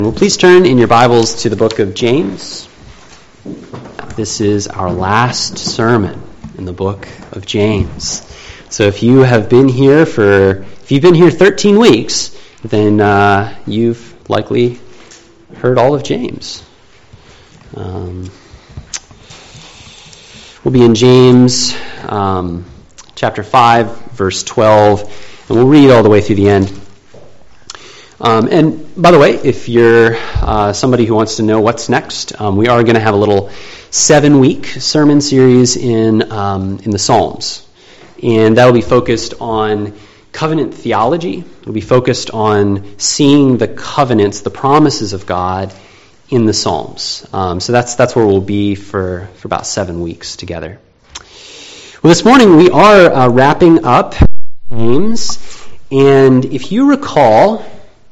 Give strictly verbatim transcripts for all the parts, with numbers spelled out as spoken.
Well, please turn in your Bibles to the book of James. This is our last sermon in the book of James. So if you have been here for, if you've been here thirteen weeks, then uh, you've likely heard all of James. Um, we'll be in James um, chapter five, verse twelve, and we'll read all the way through the end. Um, and by the way, if you're uh, somebody who wants to know what's next, um, we are going to have a little seven-week sermon series in um, in the Psalms, and that will be focused on covenant theology. It'll be focused on seeing the covenants, the promises of God in the Psalms. Um, so that's that's where we'll be for, for about seven weeks together. Well, this morning we are uh, wrapping up James, and if you recall,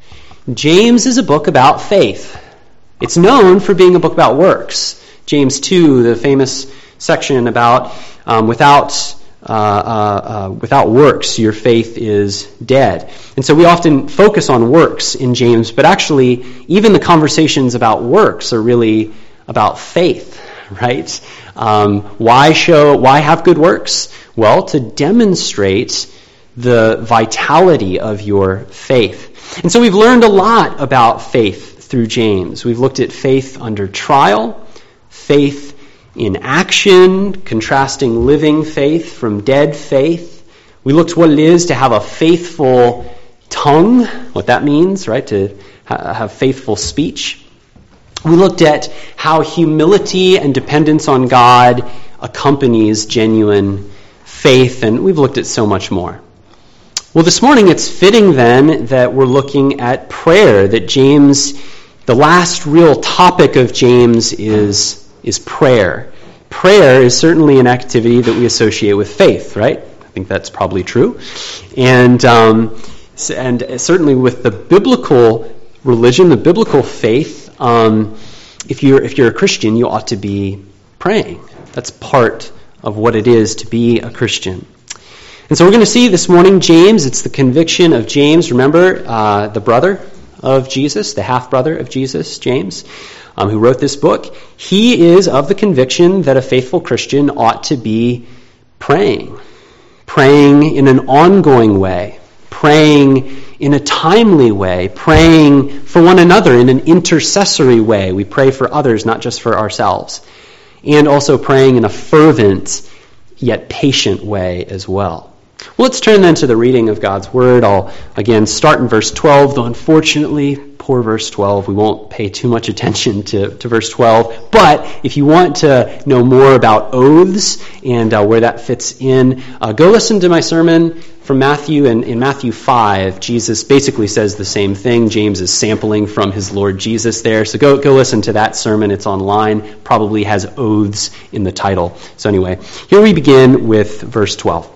James is a book about faith. It's known for being a book about works. James two, the famous section about um, without uh, uh, uh, without works, your faith is dead. And so we often focus on works in James, but actually, even the conversations about works are really about faith, right? Um, why show? Why have good works? Well, to demonstrate the vitality of your faith. And so we've learned a lot about faith through James. We've looked at faith under trial, faith in action, contrasting living faith from dead faith. We looked at what it is to have a faithful tongue, what that means, right, to ha- have faithful speech. We looked at how humility and dependence on God accompanies genuine faith, and we've looked at so much more. Well, this morning it's fitting then that we're looking at prayer, that James, the last real topic of James is, is prayer. Prayer is certainly an activity that we associate with faith, right? I think that's probably true. And, um, and certainly with the biblical religion, the biblical faith, um, if you're, if you're a Christian, you ought to be praying. That's part of what it is to be a Christian. And so we're going to see this morning James. It's the conviction of James. Remember, uh, the brother of Jesus, the half-brother of Jesus, James, um, who wrote this book. He is of the conviction that a faithful Christian ought to be praying. Praying in an ongoing way. Praying in a timely way. Praying for one another in an intercessory way. We pray for others, not just for ourselves. And also praying in a fervent yet patient way as well. Well, let's turn then to the reading of God's Word. I'll, again, start in verse twelve, though unfortunately, poor verse twelve, we won't pay too much attention to, to verse twelve. But if you want to know more about oaths and uh, where that fits in, uh, go listen to my sermon from Matthew. And in Matthew five, Jesus basically says the same thing. James is sampling from his Lord Jesus there. So go, go listen to that sermon. It's online. Probably has oaths in the title. So anyway, here we begin with verse twelve.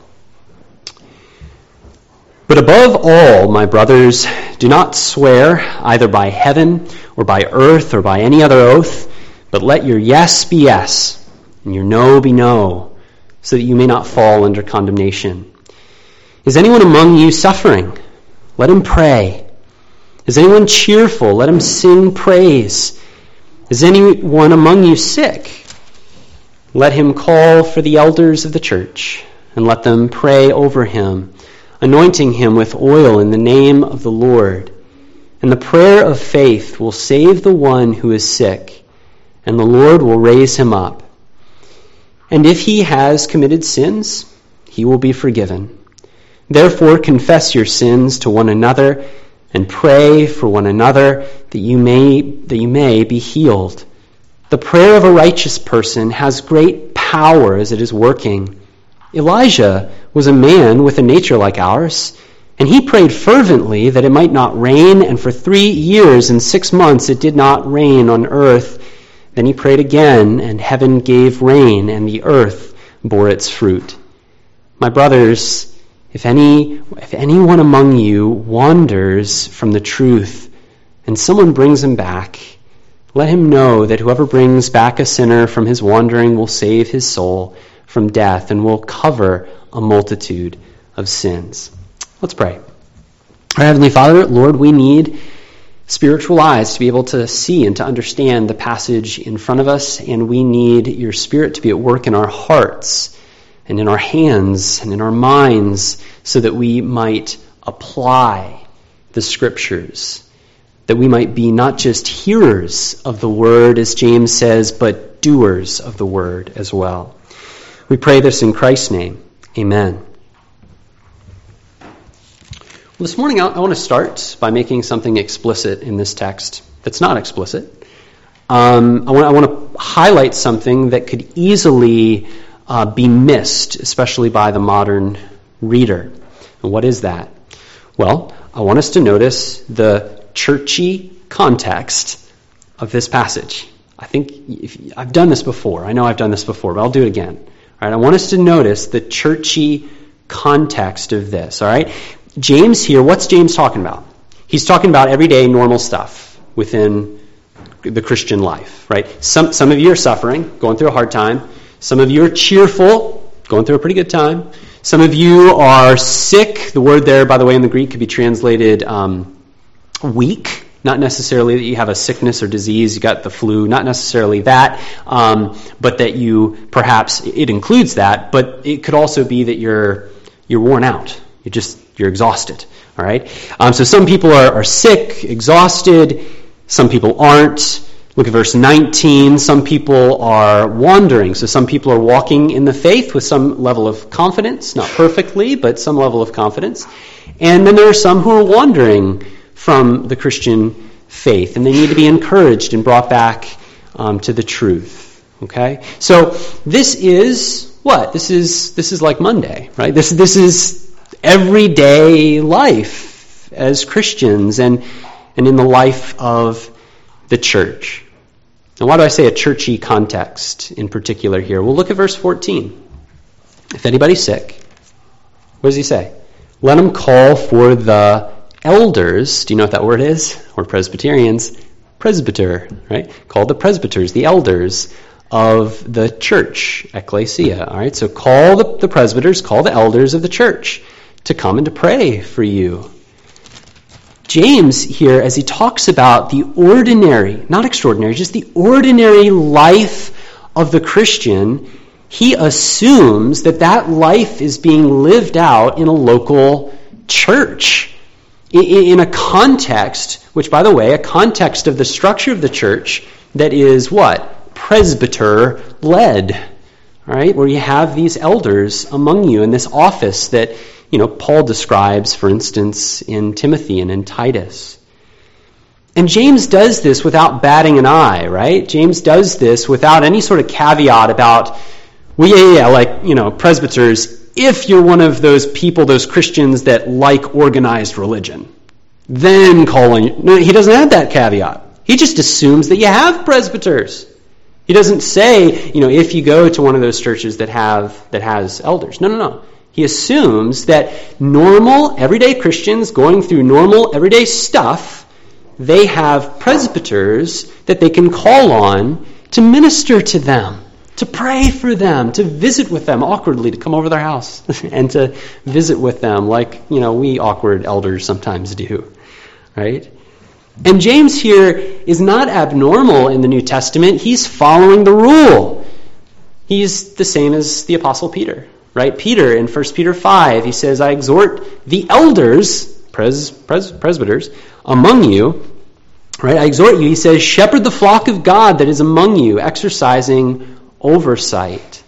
But above all, my brothers, do not swear either by heaven or by earth or by any other oath, but let your yes be yes and your no be no, so that you may not fall under condemnation. Is anyone among you suffering? Let him pray. Is anyone cheerful? Let him sing praise. Is anyone among you sick? Let him call for the elders of the church and let them pray over him, anointing him with oil in the name of the Lord. And the prayer of faith will save the one who is sick, and the Lord will raise him up. And if he has committed sins, he will be forgiven. Therefore confess your sins to one another and pray for one another that you may that you may be healed. The prayer of a righteous person has great power as it is working. Elijah was a man with a nature like ours, and he prayed fervently that it might not rain, and for three years and six months it did not rain on earth. Then he prayed again, and heaven gave rain, and the earth bore its fruit. My brothers, if any if anyone among you wanders from the truth, and someone brings him back, let him know that whoever brings back a sinner from his wandering will save his soul from death and will cover a multitude of sins. Let's pray. Our Heavenly Father, Lord, we need spiritual eyes to be able to see and to understand the passage in front of us, and we need your Spirit to be at work in our hearts and in our hands and in our minds so that we might apply the Scriptures, that we might be not just hearers of the Word, as James says, but doers of the Word as well. We pray this in Christ's name. Amen. Well, this morning I want to start by making something explicit in this text that's not explicit. Um, I want, I want to highlight something that could easily uh, be missed, especially by the modern reader. And what is that? Well, I want us to notice the churchy context of this passage. I think if, I've done this before. I know I've done this before, but I'll do it again. All right, I want us to notice the churchy context of this. All right. James here, what's James talking about? He's talking about everyday normal stuff within the Christian life, right? Some some of you are suffering, going through a hard time. Some of you are cheerful, going through a pretty good time. Some of you are sick. The word there, by the way, in the Greek could be translated um, weak. Not necessarily that you have a sickness or disease, you got the flu, not necessarily that, um, but that you perhaps, it includes that, but it could also be that you're you're worn out. You're just, you're exhausted, all right? Um, so some people are, are sick, exhausted. Some people aren't. Look at verse nineteen. Some people are wandering. So some people are walking in the faith with some level of confidence, not perfectly, but some level of confidence. And then there are some who are wandering from the Christian faith, and they need to be encouraged and brought back um, to the truth, okay? So this is what? This is this is like Monday, right? This this is everyday life as Christians and and in the life of the church. Now, why do I say a churchy context in particular here? Well, look at verse fourteen. If anybody's sick, what does he say? Let him call for the elders. Do you know what that word is? Or Presbyterians. Presbyter, right? Call the presbyters, the elders of the church, ecclesia. All right, so call the, the presbyters, call the elders of the church to come and to pray for you. James here, as he talks about the ordinary, not extraordinary, just the ordinary life of the Christian, he assumes that that life is being lived out in a local church, in, in a context, which, by the way, a context of the structure of the church that is what? Presbyter-led, right? Where you have these elders among you in this office that You know, Paul describes, for instance, in Timothy and in Titus. And James does this without batting an eye, right? James does this without any sort of caveat about, well, yeah, yeah, yeah, like, you know, presbyters, if you're one of those people, those Christians that like organized religion, then call on. No, he doesn't have that caveat. He just assumes that you have presbyters. He doesn't say, you know, if you go to one of those churches that have that has elders. No, no, no. He assumes that normal, everyday Christians going through normal, everyday stuff, they have presbyters that they can call on to minister to them, to pray for them, to visit with them awkwardly, to come over their house and to visit with them like, you know, we awkward elders sometimes do, right? And James here is not abnormal in the New Testament. He's following the rule. He's the same as the Apostle Peter. Right? Peter, in First Peter five, he says, I exhort the elders, pres, pres, presbyters, among you, right? I exhort you, he says, shepherd the flock of God that is among you, exercising oversight.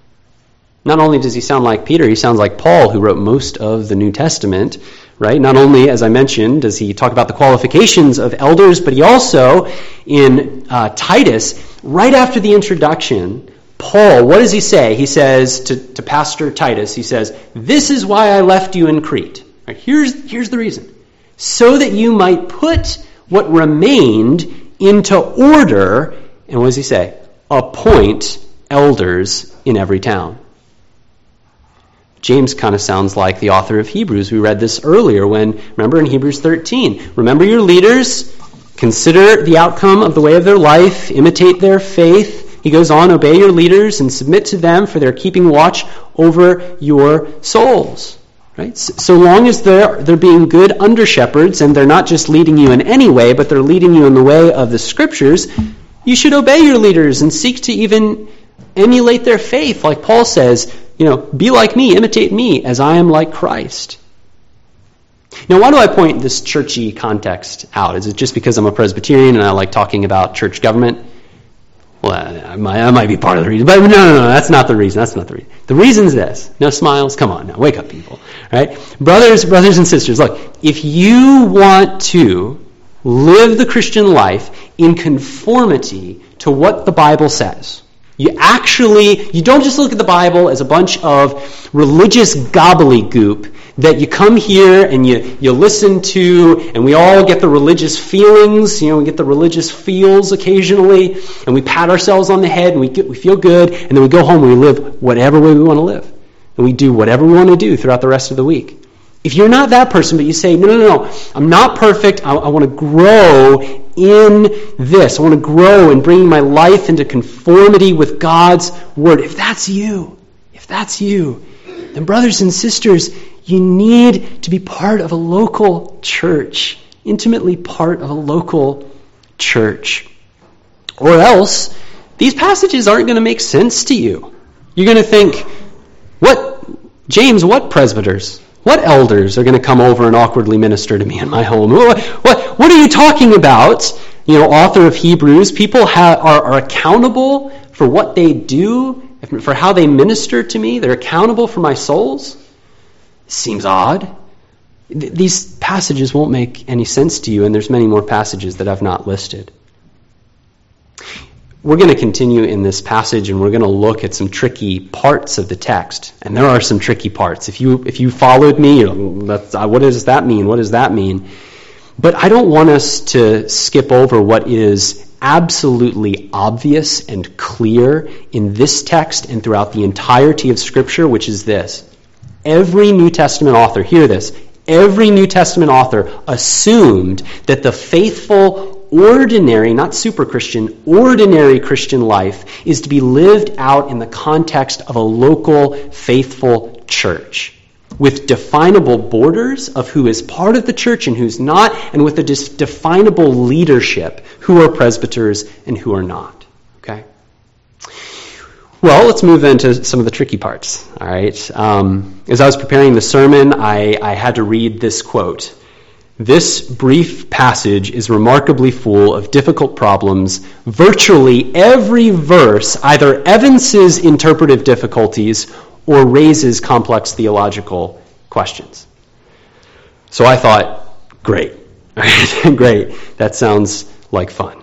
Not only does he sound like Peter, he sounds like Paul, who wrote most of the New Testament, right? Not only, as I mentioned, does he talk about the qualifications of elders, but he also, in uh, Titus, right after the introduction, Paul, what does he say? He says to, to Pastor Titus, he says, this is why I left you in Crete. Right, here's, here's the reason. So that you might put what remained into order, and what does he say? Appoint elders in every town. James kind of sounds like the author of Hebrews. We read this earlier when, remember in Hebrews thirteen, remember your leaders, consider the outcome of the way of their life, imitate their faith. He goes on, obey your leaders and submit to them for their keeping watch over your souls. Right? So long as they're, they're being good under-shepherds and they're not just leading you in any way, but they're leading you in the way of the Scriptures, you should obey your leaders and seek to even emulate their faith. Like Paul says, you know, be like me, imitate me as I am like Christ. Now, why do I point this churchy context out? Is it just because I'm a Presbyterian and I like talking about church government? Well, that might, that might be part of the reason. But no, no, no, that's not the reason. That's not the reason. The reason is this. No smiles? Come on now. Wake up, people. Right? Brothers, brothers and sisters, look, if you want to live the Christian life in conformity to what the Bible says, you actually, you don't just look at the Bible as a bunch of religious gobbledygook that you come here and you, you listen to, and we all get the religious feelings, you know, we get the religious feels occasionally, and we pat ourselves on the head and we get, we feel good, and then we go home and we live whatever way we want to live. And we do whatever we want to do throughout the rest of the week. If you're not that person, but you say, no, no, no, I'm not perfect, I, I want to grow in this, I want to grow in bringing my life into conformity with God's Word. If that's you, if that's you, then brothers and sisters, you need to be part of a local church, intimately part of a local church. Or else, these passages aren't going to make sense to you. You're going to think, what, James, what presbyters, what elders are going to come over and awkwardly minister to me in my home? What, what, what are you talking about? You know, author of Hebrews, people ha- are, are accountable for what they do, for how they minister to me. They're accountable for my souls. Seems odd. These passages won't make any sense to you, and there's many more passages that I've not listed. We're going to continue in this passage, and we're going to look at some tricky parts of the text. And there are some tricky parts. If you if you followed me, you're like, that's, what does that mean? What does that mean? But I don't want us to skip over what is absolutely obvious and clear in this text and throughout the entirety of Scripture, which is this. Every New Testament author, hear this, every New Testament author assumed that the faithful, ordinary, not super Christian, ordinary Christian life is to be lived out in the context of a local, faithful church, with definable borders of who is part of the church and who's not, and with a dis- definable leadership, who are presbyters and who are not. Okay? Well, let's move into some of the tricky parts. All right. Um, as I was preparing the sermon, I, I had to read this quote. This brief passage is remarkably full of difficult problems. Virtually every verse either evinces interpretive difficulties or raises complex theological questions. So I thought, great. Great. That sounds like fun.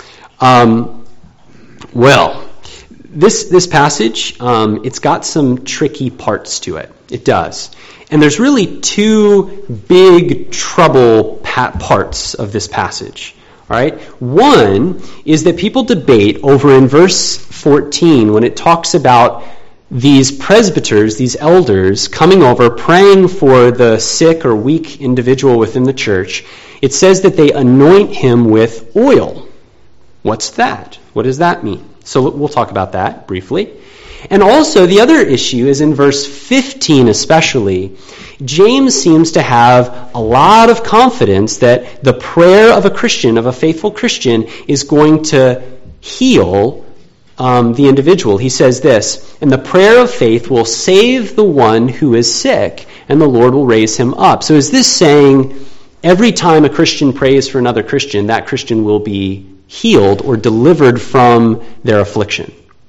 Um, well, This this passage, um, it's got some tricky parts to it. It does. And there's really two big trouble pa- parts of this passage. All right? One is that people debate over in verse fourteen when it talks about these presbyters, these elders, coming over, praying for the sick or weak individual within the church. It says that they anoint him with oil. What's that? What does that mean? So we'll talk about that briefly. And also, the other issue is in verse fifteen especially. James seems to have a lot of confidence that the prayer of a Christian, of a faithful Christian, is going to heal um, the individual. He says this, and the prayer of faith will save the one who is sick, and the Lord will raise him up. So is this saying every time a Christian prays for another Christian, that Christian will be healed or delivered from their affliction?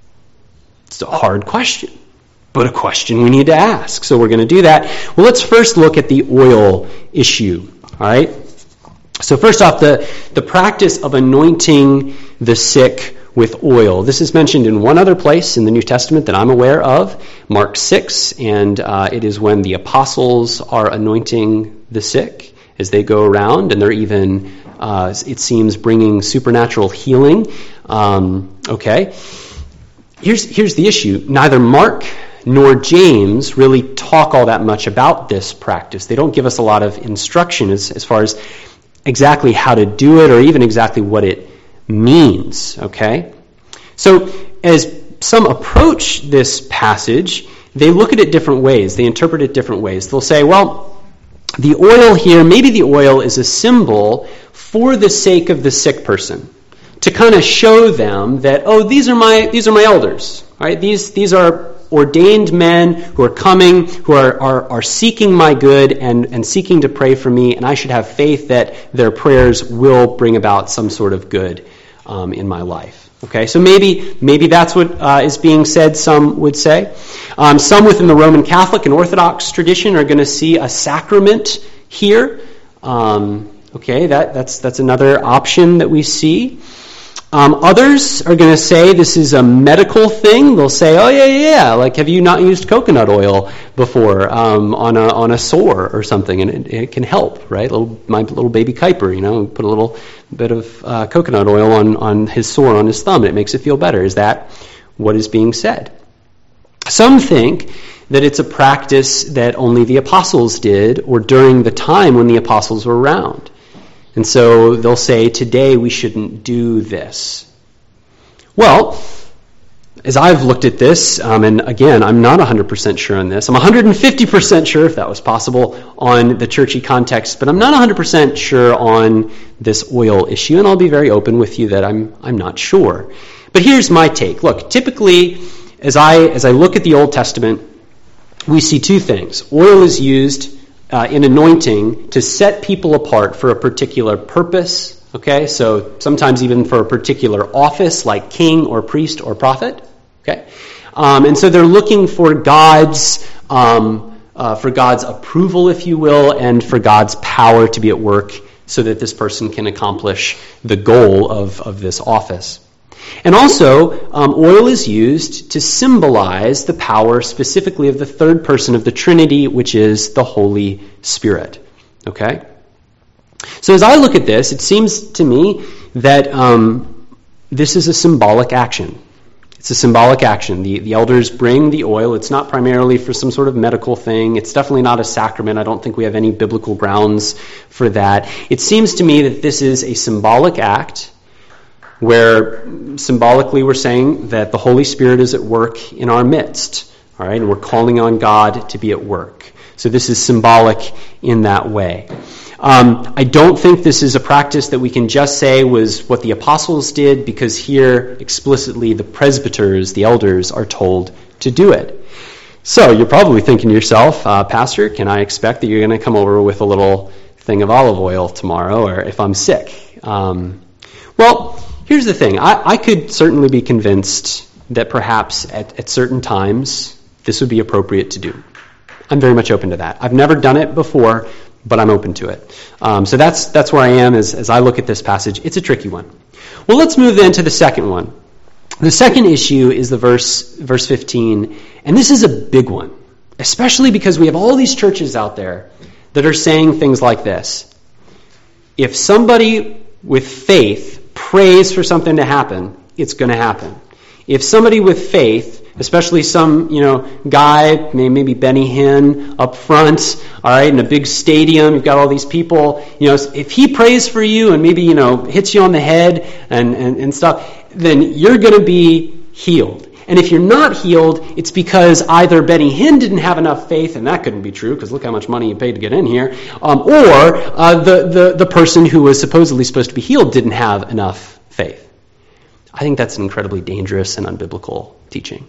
It's a hard question, but a question we need to ask. So we're going to do that. Well, let's first look at the oil issue. All right? So first off, the, the practice of anointing the sick with oil. This is mentioned in one other place in the New Testament that I'm aware of, Mark six, and uh, it is when the apostles are anointing the sick as they go around, and they're even Uh, it seems bringing supernatural healing. Um, okay. Here's, here's the issue. Neither Mark nor James really talk all that much about this practice. They don't give us a lot of instruction as, as far as exactly how to do it or even exactly what it means. Okay. So as some approach this passage, they look at it different ways. They interpret it different ways. They'll say, well, the oil here, maybe the oil is a symbol for the sake of the sick person, to kind of show them that, oh, these are my these are my elders, right? These these are ordained men who are coming, who are, are, are seeking my good and, and seeking to pray for me, and I should have faith that their prayers will bring about some sort of good um, in my life. Okay, so maybe maybe that's what uh, is being said, some would say. Um, some within the Roman Catholic and Orthodox tradition are going to see a sacrament here. Um, okay, that, that's that's another option that we see. Um, others are going to say this is a medical thing. They'll say, oh, yeah, yeah, yeah, like, have you not used coconut oil before um, on a on a sore or something? And it, it can help, right? Little, my little baby Kuiper, you know, put a little bit of uh, coconut oil on, on his sore on his thumb, and it makes it feel better. Is that what is being said? Some think that it's a practice that only the apostles did, or during the time when the apostles were around. And so they'll say, today we shouldn't do this. Well, as I've looked at this, um, and again, I'm not one hundred percent sure on this. I'm one hundred fifty percent sure, if that was possible, on the churchy context, but I'm not one hundred percent sure on this oil issue, and I'll be very open with you that I'm I'm not sure. But here's my take. Look, typically, as I as I look at the Old Testament, we see two things. Oil is used Uh, in anointing to set people apart for a particular purpose, okay? So sometimes even for a particular office like king or priest or prophet, okay? Um, and so they're looking for God's um, uh, for God's approval, if you will, and for God's power to be at work so that this person can accomplish the goal of, of this office. And also, um, oil is used to symbolize the power specifically of the third person of the Trinity, which is the Holy Spirit. Okay? So as I look at this, it seems to me that um, this is a symbolic action. It's a symbolic action. The, the elders bring the oil. It's not primarily for some sort of medical thing. It's definitely not a sacrament. I don't think we have any biblical grounds for that. It seems to me that this is a symbolic act where symbolically we're saying that the Holy Spirit is at work in our midst, all right, and we're calling on God to be at work. So this is symbolic in that way. Um, I don't think this is a practice that we can just say was what the apostles did, because here explicitly the presbyters, the elders, are told to do it. So you're probably thinking to yourself, uh, Pastor, can I expect that you're going to come over with a little thing of olive oil tomorrow, or if I'm sick? Um, well, here's the thing. I, I could certainly be convinced that perhaps at, at certain times this would be appropriate to do. I'm very much open to that. I've never done it before, but I'm open to it. Um, so that's that's where I am as, as I look at this passage. It's a tricky one. Well, let's move then to the second one. The second issue is the verse, verse fifteen, and this is a big one, especially because we have all these churches out there that are saying things like this. If somebody with faith prays for something to happen, it's going to happen. If somebody with faith, especially some, you know, guy, maybe Benny Hinn up front, all right, in a big stadium, you've got all these people, you know, if he prays for you and maybe, you know, hits you on the head and, and, and stuff, then you're going to be healed. And if you're not healed, it's because either Benny Hinn didn't have enough faith, and that couldn't be true because look how much money you paid to get in here, um, or uh, the, the, the person who was supposedly supposed to be healed didn't have enough faith. I think that's an incredibly dangerous and unbiblical teaching.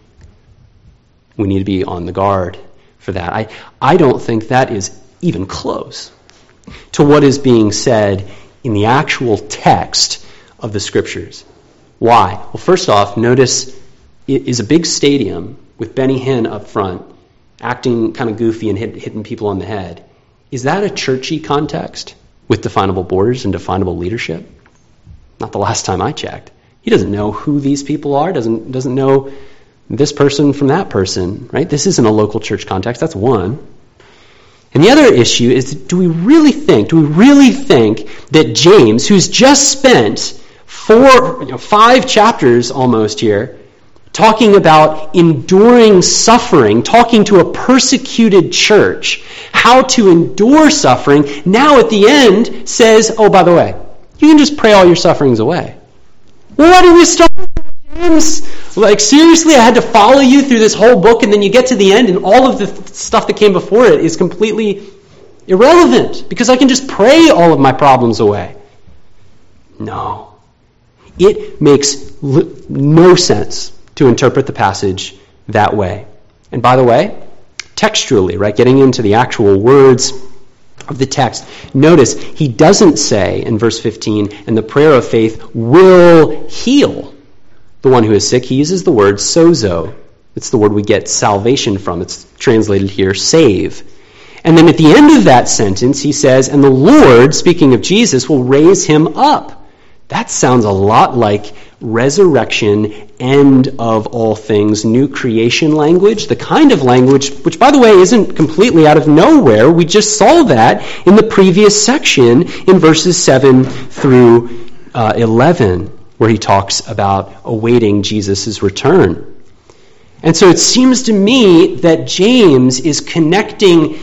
We need to be on the guard for that. I, I don't think that is even close to what is being said in the actual text of the Scriptures. Why? Well, first off, notice it is a big stadium with Benny Hinn up front, acting kind of goofy and hit, hitting people on the head. Is that a churchy context with definable borders and definable leadership? Not the last time I checked. He doesn't know who these people are, doesn't doesn't know this person from that person, right? This isn't a local church context. That's one. And the other issue is, do we really think, do we really think that James, who's just spent four, you know, five chapters almost here, talking about enduring suffering, talking to a persecuted church, how to endure suffering, now at the end says, oh, by the way, you can just pray all your sufferings away. Well, why did we start with James? James? Like, seriously, I had to follow you through this whole book, and then you get to the end, and all of the th- stuff that came before it is completely irrelevant, because I can just pray all of my problems away. No. It makes li- no sense to interpret the passage that way. And by the way, textually, right, getting into the actual words of the text, notice he doesn't say in verse fifteen, and the prayer of faith will heal the one who is sick. He uses the word sozo. It's the word we get salvation from. It's translated here, save. And then at the end of that sentence, he says, and the Lord, speaking of Jesus, will raise him up. That sounds a lot like resurrection, end of all things, new creation language, the kind of language which, by the way, isn't completely out of nowhere. We just saw that in the previous section in verses seven through uh, eleven, where he talks about awaiting Jesus' return. And so it seems to me that James is connecting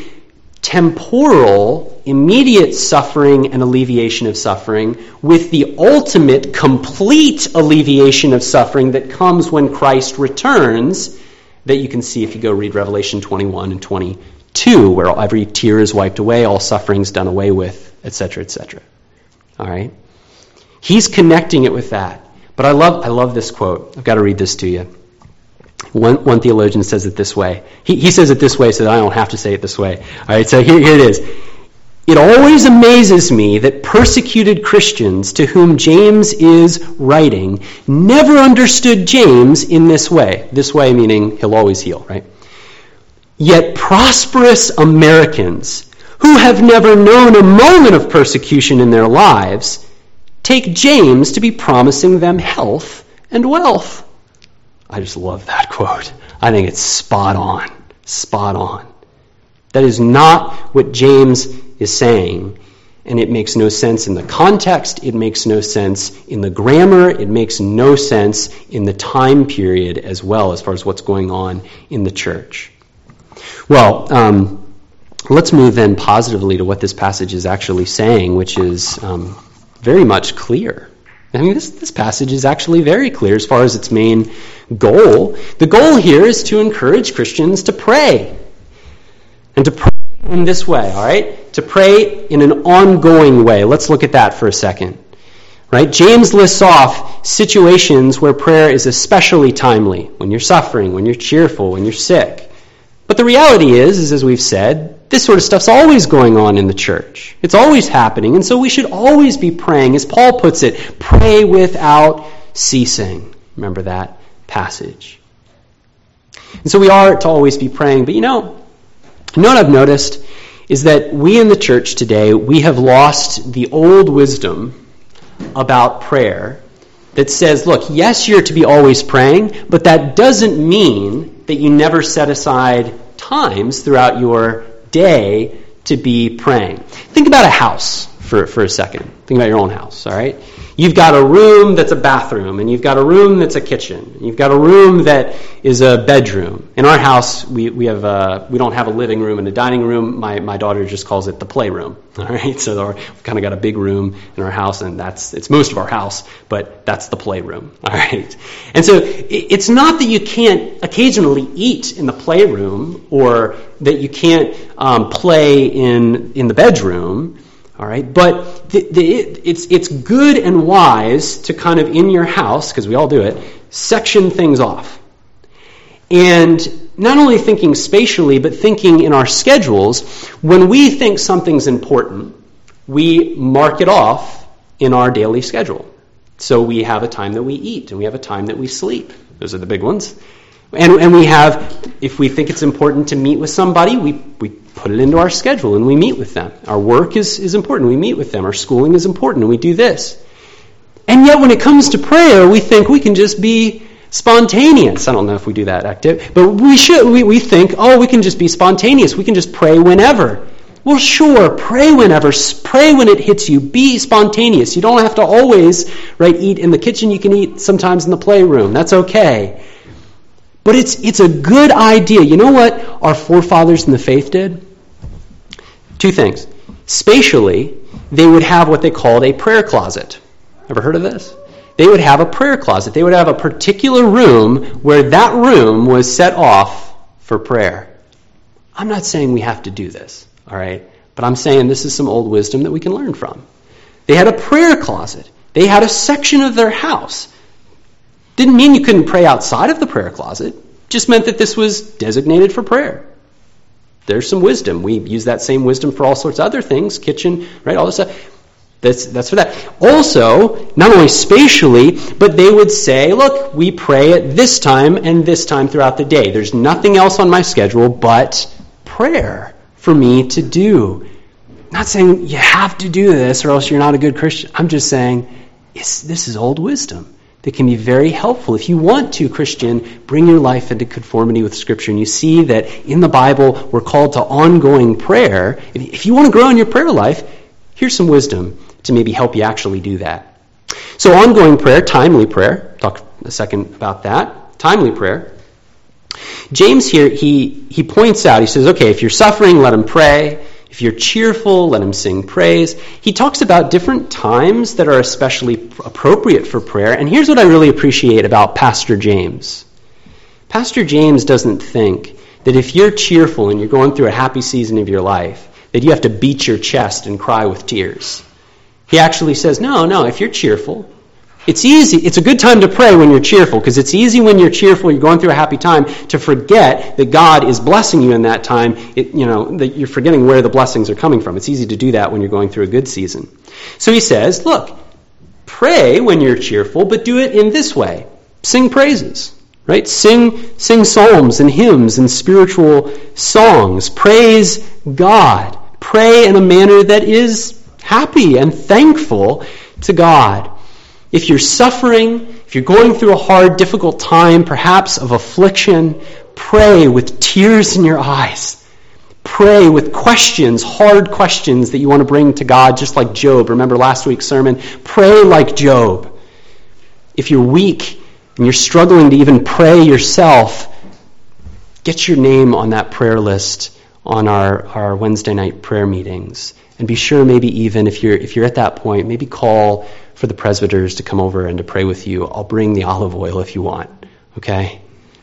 temporal, immediate suffering and alleviation of suffering with the ultimate, complete alleviation of suffering that comes when Christ returns, that you can see if you go read Revelation twenty-one and twenty-two, where every tear is wiped away, all suffering's done away with, et cetera, et cetera. All right? He's connecting it with that. But I love I love this quote. I've got to read this to you. One, one theologian says it this way. He, he says it this way so that I don't have to say it this way. All right, so here, here it is. It always amazes me that persecuted Christians to whom James is writing never understood James in this way. This way meaning he'll always heal, right? Yet prosperous Americans who have never known a moment of persecution in their lives take James to be promising them health and wealth. I just love that quote. I think it's spot on. Spot on. That is not what James is saying, and it makes no sense in the context. It makes no sense in the grammar. It makes no sense in the time period as well, as far as what's going on in the church. Well, um, let's move then positively to what this passage is actually saying, which is um, very much clear. I mean, this, this passage is actually very clear as far as its main goal. The goal here is to encourage Christians to pray. And to pray in this way, all right? To pray in an ongoing way. Let's look at that for a second. Right? James lists off situations where prayer is especially timely. When you're suffering, when you're cheerful, when you're sick. But the reality is, is as we've said, this sort of stuff's always going on in the church. It's always happening, and so we should always be praying. As Paul puts it, pray without ceasing. Remember that passage. And so we are to always be praying. But you know, you know what I've noticed is that we in the church today, we have lost the old wisdom about prayer that says, look, yes, you're to be always praying, but that doesn't mean that you never set aside times throughout your day to be praying. Think about a house for, for a second. Think about your own house, all right? You've got a room that's a bathroom, and you've got a room that's a kitchen. You've got a room that is a bedroom. In our house, we we have a, we don't have a living room and a dining room. My my daughter just calls it the playroom. All right, so our, we've kind of got a big room in our house, and that's it's most of our house, but that's the playroom. All right, and so it, it's not that you can't occasionally eat in the playroom or that you can't um, play in in the bedroom. All right, but the, the, it's it's good and wise to kind of in your house, because we all do it, section things off. And not only thinking spatially, but thinking in our schedules, when we think something's important, we mark it off in our daily schedule. So we have a time that we eat, and we have a time that we sleep. Those are the big ones. And, and we have, if we think it's important to meet with somebody, we, we put it into our schedule and we meet with them. Our work is, is important, we meet with them. Our schooling is important, and we do this. And yet when it comes to prayer, we think we can just be spontaneous. I don't know if we do that active, but we should. We, we think, oh, we can just be spontaneous. We can just pray whenever. Well, sure, pray whenever. Pray when it hits you. Be spontaneous. You don't have to always, right, eat in the kitchen. You can eat sometimes in the playroom. That's okay. But it's it's a good idea. You know what our forefathers in the faith did? Two things. Spatially, they would have what they called a prayer closet. Ever heard of this? they would have a prayer closet. They would have a particular room where that room was set off for prayer. I'm not saying we have to do this, all right? But I'm saying this is some old wisdom that we can learn from. They had a prayer closet. They had a section of their house. Didn't mean you couldn't pray outside of the prayer closet. Just meant that this was designated for prayer. There's some wisdom. We use that same wisdom for all sorts of other things, kitchen, right, all this stuff. That's, that's for that. Also, not only spatially, but they would say, look, we pray at this time and this time throughout the day. There's nothing else on my schedule but prayer for me to do. I'm not saying you have to do this or else you're not a good Christian. I'm just saying it's, this is old wisdom that can be very helpful. If you want to, Christian, bring your life into conformity with Scripture, and you see that in the Bible we're called to ongoing prayer, if you want to grow in your prayer life, here's some wisdom to maybe help you actually do that. So ongoing prayer, timely prayer, talk a second about that, timely prayer. James here, he, he points out, he says, okay, if you're suffering, let him pray. If you're cheerful, let him sing praise. He talks about different times that are especially appropriate for prayer. And here's what I really appreciate about Pastor James. Pastor James doesn't think that if you're cheerful and you're going through a happy season of your life, that you have to beat your chest and cry with tears. He actually says, no, no, if you're cheerful, it's easy. It's a good time to pray when you're cheerful, because it's easy when you're cheerful, you're going through a happy time, to forget that God is blessing you in that time. It, you know, that you're forgetting where the blessings are coming from. It's easy to do that when you're going through a good season. So he says, look, pray when you're cheerful, but do it in this way. Sing praises, right? Sing, sing psalms and hymns and spiritual songs. Praise God. Pray in a manner that is happy and thankful to God. If you're suffering, if you're going through a hard, difficult time, perhaps of affliction, pray with tears in your eyes. Pray with questions, hard questions that you want to bring to God, just like Job. Remember last week's sermon? Pray like Job. If you're weak and you're struggling to even pray yourself, get your name on that prayer list on our, our Wednesday night prayer meetings. And be sure maybe even if you're if you're at that point, maybe call for the presbyters to come over and to pray with you. I'll bring the olive oil if you want. Okay?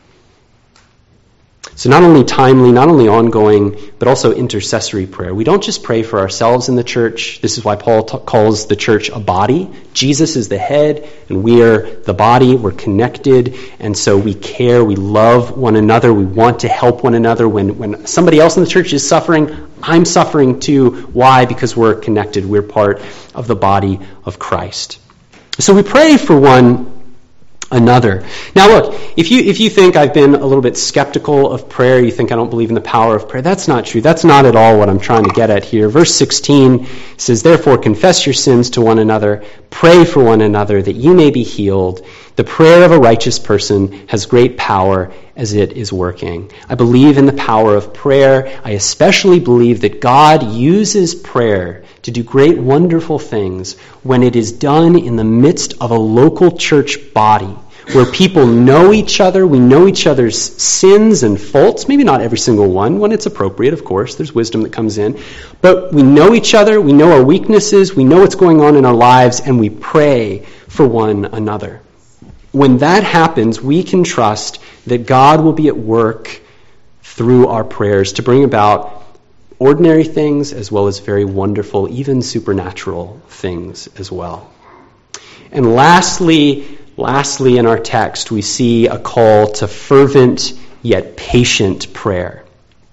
So not only timely, not only ongoing, but also intercessory prayer. We don't just pray for ourselves in the church. This is why Paul t- calls the church a body. Jesus is the head, and we are the body. We're connected, and so we care. We love one another. We want to help one another. When, when somebody else in the church is suffering, I'm suffering too. Why? Because we're connected. We're part of the body of Christ. So we pray for one another. Now look, if you if you think I've been a little bit skeptical of prayer, you think I don't believe in the power of prayer, that's not true. That's not at all what I'm trying to get at here. Verse sixteen says, therefore confess your sins to one another, pray for one another that you may be healed. The prayer of a righteous person has great power as it is working. I believe in the power of prayer. I especially believe that God uses prayer to do great, wonderful things when it is done in the midst of a local church body where people know each other, we know each other's sins and faults, maybe not every single one, when it's appropriate, of course, there's wisdom that comes in, but we know each other, we know our weaknesses, we know what's going on in our lives, and we pray for one another. When that happens, we can trust that God will be at work through our prayers to bring about ordinary things as well as very wonderful, even supernatural things as well. And lastly, lastly in our text, we see a call to fervent yet patient prayer.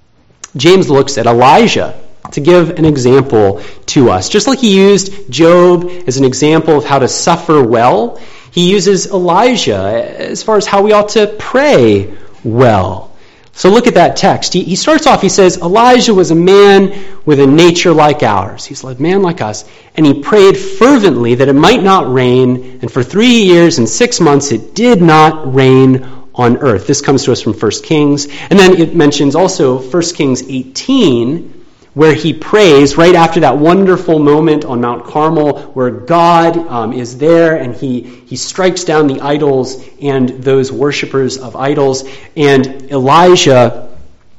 James looks at Elijah to give an example to us. Just like he used Job as an example of how to suffer well, he uses Elijah as far as how we ought to pray well. So look at that text. He, he starts off, he says, Elijah was a man with a nature like ours. He's a man like us. And he prayed fervently that it might not rain. And for three years and six months it did not rain on earth. This comes to us from First Kings. And then it mentions also First Kings eighteen, where he prays right after that wonderful moment on Mount Carmel where God um, is there and he, he strikes down the idols and those worshipers of idols. And Elijah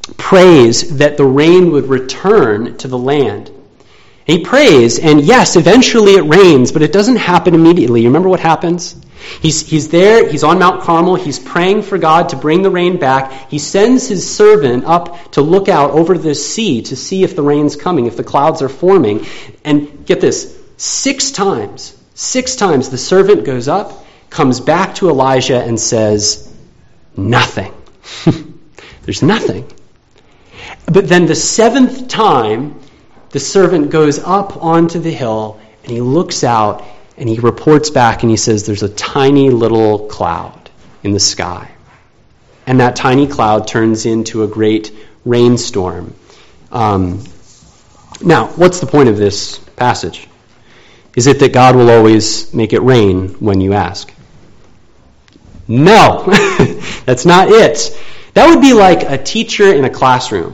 prays that the rain would return to the land. He prays, and yes, eventually it rains, but it doesn't happen immediately. You remember what happens? He's, he's there, he's on Mount Carmel, he's praying for God to bring the rain back. He sends his servant up to look out over the sea to see if the rain's coming, if the clouds are forming. And get this, six times, six times the servant goes up, comes back to Elijah and says, nothing. There's nothing. But then the seventh time, the servant goes up onto the hill and he looks out and he reports back and he says there's a tiny little cloud in the sky. And that tiny cloud turns into a great rainstorm. Um, now, what's the point of this passage? Is it that God will always make it rain when you ask? No, that's not it. That would be like a teacher in a classroom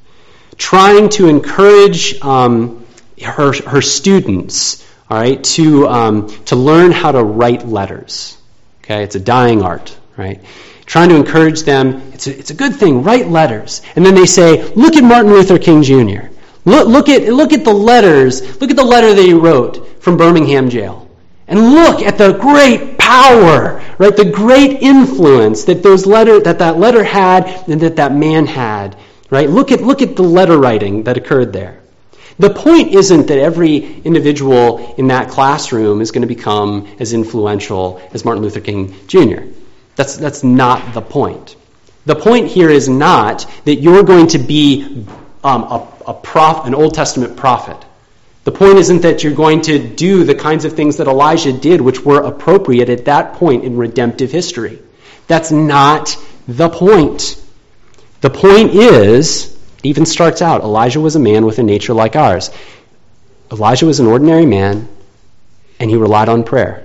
trying to encourage um, her, her students, all right, to um, to learn how to write letters. Okay, it's a dying art, right? Trying to encourage them. It's a, it's a good thing. Write letters, and then they say, "Look at Martin Luther King Junior Look look at look at the letters. Look at the letter that he wrote from Birmingham jail, and look at the great power, right? The great influence that those letter that that letter had, and that that man had, right? Look at look at the letter writing that occurred there." The point isn't that every individual in that classroom is going to become as influential as Martin Luther King Junior That's that's not the point. The point here is not that you're going to be um, a, a prof, an Old Testament prophet. The point isn't that you're going to do the kinds of things that Elijah did, which were appropriate at that point in redemptive history. That's not the point. The point is, it even starts out, Elijah was a man with a nature like ours. Elijah was an ordinary man, and he relied on prayer.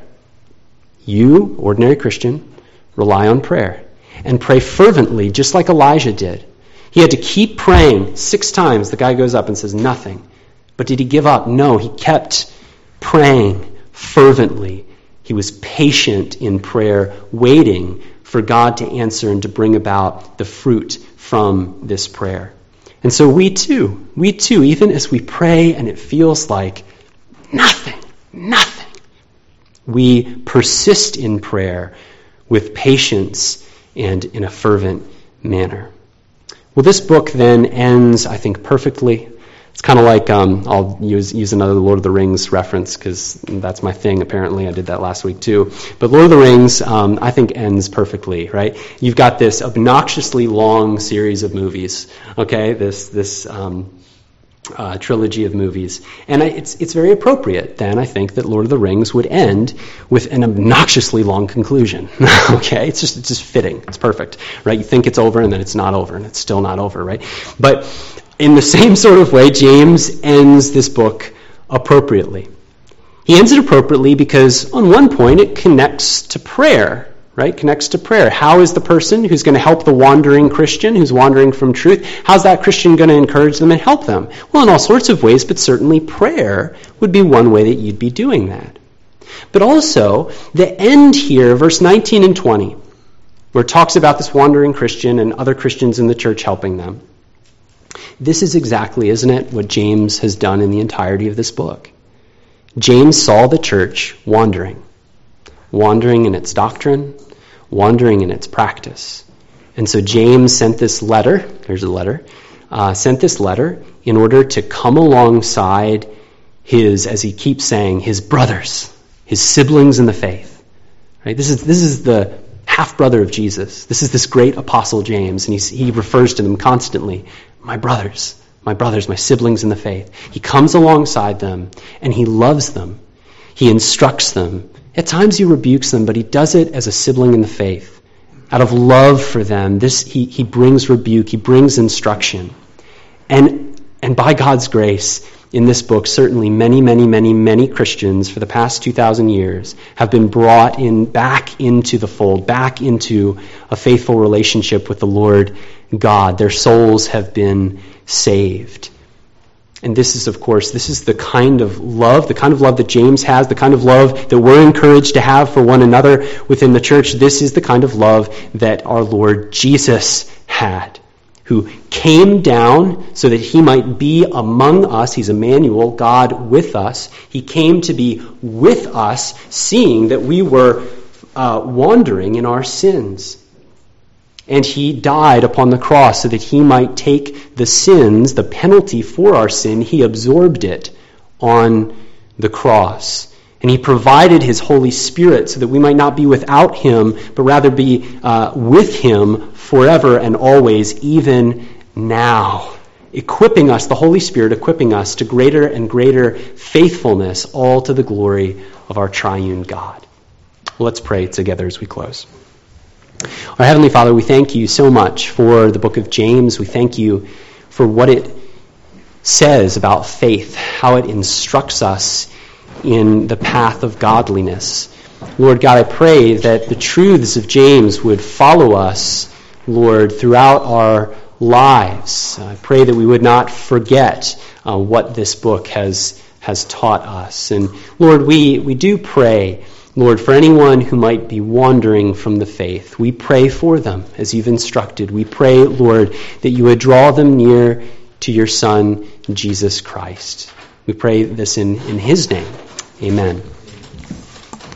You, ordinary Christian, rely on prayer. And pray fervently, just like Elijah did. He had to keep praying. Six times the guy goes up and says nothing. But did he give up? No, he kept praying fervently. He was patient in prayer, waiting for God to answer and to bring about the fruit from this prayer. And so we too, we too, even as we pray and it feels like nothing, nothing, we persist in prayer with patience and in a fervent manner. Well, this book then ends, I think, perfectly. It's kind of like, um, I'll use use another Lord of the Rings reference because that's my thing, apparently. I did that last week too. But Lord of the Rings, um, I think, ends perfectly, right? You've got this obnoxiously long series of movies, okay? This this um, uh, trilogy of movies. And I, it's it's very appropriate, then, I think, that Lord of the Rings would end with an obnoxiously long conclusion, okay? It's just, it's just fitting. It's perfect, right? You think it's over, and then it's not over, and it's still not over, right? But in the same sort of way, James ends this book appropriately. He ends it appropriately because on one point it connects to prayer, right? Connects to prayer. How is the person who's going to help the wandering Christian who's wandering from truth, how's that Christian going to encourage them and help them? Well, in all sorts of ways, but certainly prayer would be one way that you'd be doing that. But also, the end here, verse nineteen and twenty, where it talks about this wandering Christian and other Christians in the church helping them. This is exactly, isn't it, what James has done in the entirety of this book. James saw the church wandering, wandering in its doctrine, wandering in its practice. And so James sent this letter, there's a letter, uh, sent this letter in order to come alongside his, as he keeps saying, his brothers, his siblings in the faith. Right? This is this is the half-brother of Jesus. This is this great apostle James, and he, he refers to them constantly. My brothers, my brothers, my siblings in the faith. He comes alongside them, and he loves them. He instructs them. At times he rebukes them, but he does it as a sibling in the faith. Out of love for them, this he, he brings rebuke, he brings instruction. And, and by God's grace, in this book, certainly many, many, many, many Christians for the past two thousand years have been brought in back into the fold, back into a faithful relationship with the Lord God. Their souls have been saved. And this is, of course, this is the kind of love, the kind of love that James has, the kind of love that we're encouraged to have for one another within the church. This is the kind of love that our Lord Jesus had, who came down so that he might be among us. He's Emmanuel, God with us. He came to be with us, seeing that we were uh, wandering in our sins. And he died upon the cross so that he might take the sins, the penalty for our sin. He absorbed it on the cross. And he provided his Holy Spirit so that we might not be without him, but rather be uh, with him forever and always, even now. Equipping us, the Holy Spirit equipping us to greater and greater faithfulness, all to the glory of our triune God. Well, let's pray together as we close. Our Heavenly Father, we thank you so much for the book of James. We thank you for what it says about faith, how it instructs us in the path of godliness. Lord God, I pray that the truths of James would follow us, Lord, throughout our lives. I pray that we would not forget uh, what this book has has taught us. And Lord, we, we do pray, Lord, for anyone who might be wandering from the faith. We pray for them as you've instructed. We pray, Lord, that you would draw them near to your Son, Jesus Christ. We pray this in, in his name. Amen.